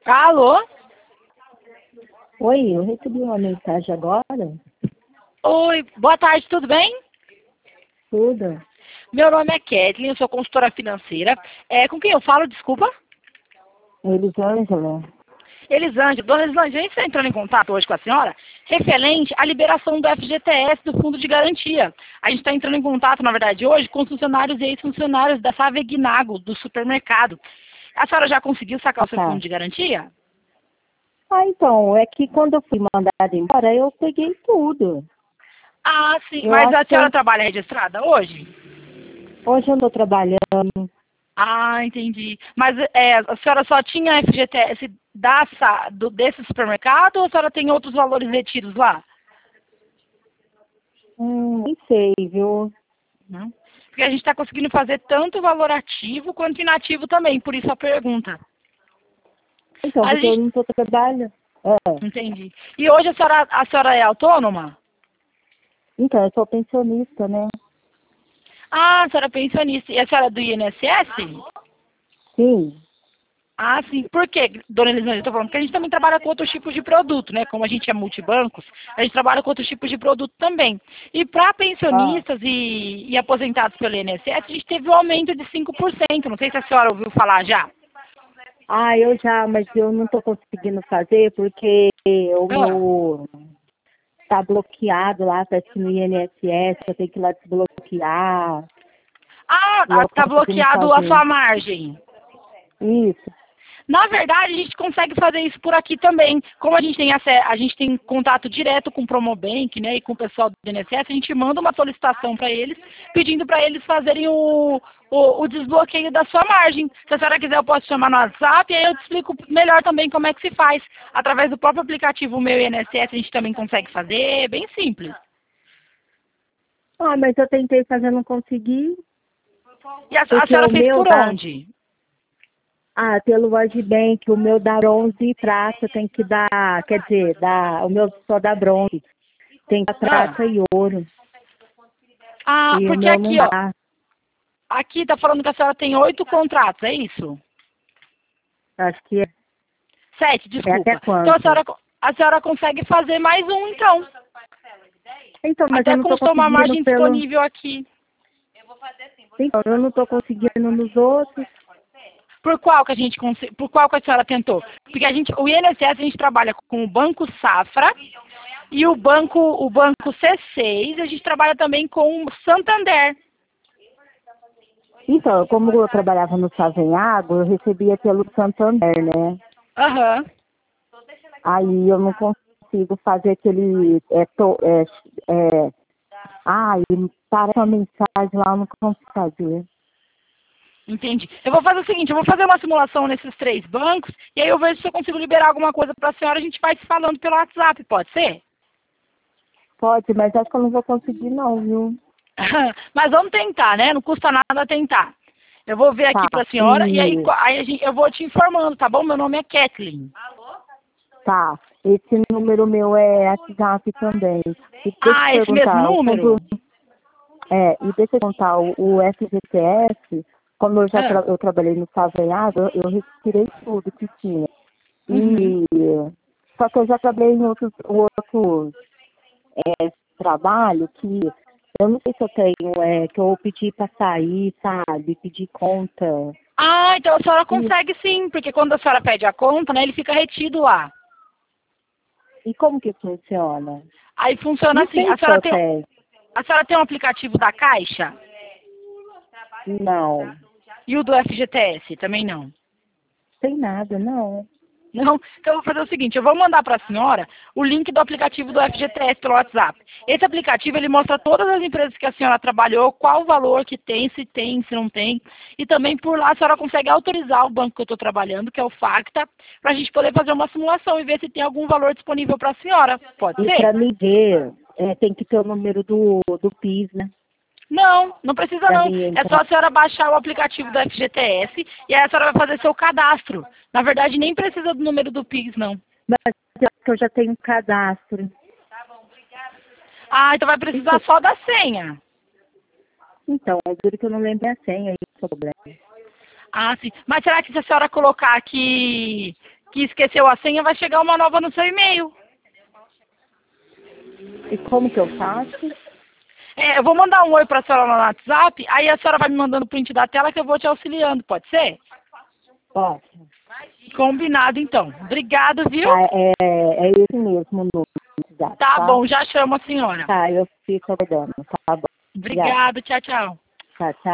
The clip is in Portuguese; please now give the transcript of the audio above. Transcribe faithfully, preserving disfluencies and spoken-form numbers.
Alô? Oi, eu recebi uma mensagem agora. Oi, boa tarde, tudo bem? Tudo. Meu nome é Kathleen, eu sou consultora financeira. É, com quem eu falo, desculpa? Elisângela. Elisângela. Dona Elisângela, a gente está entrando em contato hoje com a senhora referente à liberação do F G T S do Fundo de Garantia. A gente está entrando em contato, na verdade, hoje com os funcionários e ex-funcionários da Savegnago, do supermercado. A senhora já conseguiu sacar Ah, o seu tá. fundo de garantia? Ah, então, é que quando eu fui mandada embora, eu peguei tudo. Ah, sim. Eu Mas acho a que eu- senhora trabalha registrada hoje? hoje eu estou trabalhando. Ah, entendi. Mas é, a senhora só tinha F G T S da, sa- do, desse supermercado ou a senhora tem outros valores retidos lá? Hum, nem sei, viu? Não. Porque a gente está conseguindo fazer tanto valor ativo quanto inativo também, por isso a pergunta. Então, A porque eu gente, não estou trabalhando. É. entendi. E hoje a senhora, a senhora é autônoma? Então, eu sou pensionista, né? Ah, a senhora é pensionista. E a senhora é do I N S S? Sim. Ah, sim. Por quê, dona Elisângela? Eu estou falando porque a gente também trabalha com outros tipos de produto, né? Como a gente é multibancos, a gente trabalha com outros tipos de produto também. E para Ah, pensionistas e, e aposentados pelo I N S S, a gente teve um aumento de cinco por cento. Não sei se a senhora ouviu falar já. ah, eu já, mas eu não estou conseguindo fazer porque o Ah, meu tá bloqueado lá, parece que no I N S S, eu tenho que ir lá desbloquear. E ah, eu está conseguindo bloqueado a fazer. sua margem. Isso. Na verdade, a gente consegue fazer isso por aqui também. Como a gente tem acesso, a gente tem contato direto com o Promobank, né, e com o pessoal do I N S S, a gente manda uma solicitação para eles, pedindo para eles fazerem o, o, o desbloqueio da sua margem. Se a senhora quiser, eu posso chamar no WhatsApp e aí eu te explico melhor também como é que se faz. Através do próprio aplicativo Meu I N S S, a gente também consegue fazer, bem simples. Ah, mas eu tentei fazer, não consegui, E a, a porque senhora o fez meu por dá, onde? ah, pelo Worldbank, o meu dá bronze e prata, tem que dar, quer dizer, dá, o meu só dá bronze, tem que dar Ah, prata e ouro, ah, e o porque meu não aqui, ó, dá. aqui tá falando que a senhora tem oito contratos, é isso? Acho que é, Sete, é até desculpa. Então a quanto? senhora, a senhora consegue fazer mais um, então. Então, mas eu Até não estou constou uma conseguindo margem pelo, disponível aqui. então, eu não estou conseguindo nos outros. Por qual que a gente conse- por qual que a senhora tentou? Porque a gente, o I N S S a gente trabalha com o Banco Safra e o banco, o banco C seis, a gente trabalha também com o Santander. Então, como eu trabalhava no Savenhago, eu recebia pelo Santander, né? Aham. Aí eu não consigo fazer aquele. É, to, é, é, ai, parece uma mensagem lá, eu não consigo fazer. Entendi. Eu vou fazer o seguinte, eu vou fazer uma simulação nesses três bancos e aí eu vejo se eu consigo liberar alguma coisa para a senhora, a gente vai se falando pelo WhatsApp, pode ser? Pode, mas acho que eu não vou conseguir não, viu? Mas vamos tentar, né? Não custa nada tentar. Eu vou ver Tá, aqui para a senhora e aí, e aí a gente, eu vou te informando, tá bom? Meu nome é Kathleen. tá. Esse número meu é WhatsApp também. E deixa eu Ah, esse mesmo perguntar, o fundo. número? É, e deixa eu contar, o, o F G T S, como eu já Ah, tra- eu trabalhei no Savenhago, eu, eu retirei tudo que tinha. uhum. E só que eu já trabalhei em outros, outros é, trabalho que eu não sei se eu tenho, é, que eu pedi para sair, sabe? Pedir conta. Ah, então a senhora E, consegue sim, porque quando a senhora pede a conta, né, ele fica retido lá. e como que funciona? Aí funciona Não assim, sei a se senhora eu tem, tenho. a senhora tem um aplicativo da Caixa Não, e o do F G T S, também não. tem nada, não. Não? Então eu vou fazer o seguinte, eu vou mandar para a senhora o link do aplicativo do F G T S pelo WhatsApp. Esse aplicativo ele mostra todas as empresas que a senhora trabalhou, qual o valor que tem, se tem, se não tem. E também por lá a senhora consegue autorizar o banco que eu estou trabalhando, que é o Facta, para a gente poder fazer uma simulação e ver se tem algum valor disponível para a senhora. Pode E ser? para me ver, é, tem que ter o número do, do PIS, né? Não, não precisa Para não. mim É só entrar. a senhora baixar o aplicativo do F G T S e aí a senhora vai fazer seu cadastro. Na verdade, nem precisa do número do PIX, não. Mas eu acho que eu já tenho um cadastro. Ah, então vai precisar Isso- só da senha. Então, eu juro que eu não lembro a senha, aí é o problema. Ah, sim. Mas será que se a senhora colocar aqui que esqueceu a senha, vai chegar uma nova no seu e-mail. E como que eu faço? É, eu vou mandar um oi para a senhora no WhatsApp, aí a senhora vai me mandando o print da tela que eu vou te auxiliando, pode ser? Pode. Combinado, então. Obrigado, viu? Tá, é, é esse mesmo número. Tá, tá bom, já chamo a senhora. Tá, eu fico aguardando. Tá bom. Obrigado, tchau, tchau. Tchau, tchau.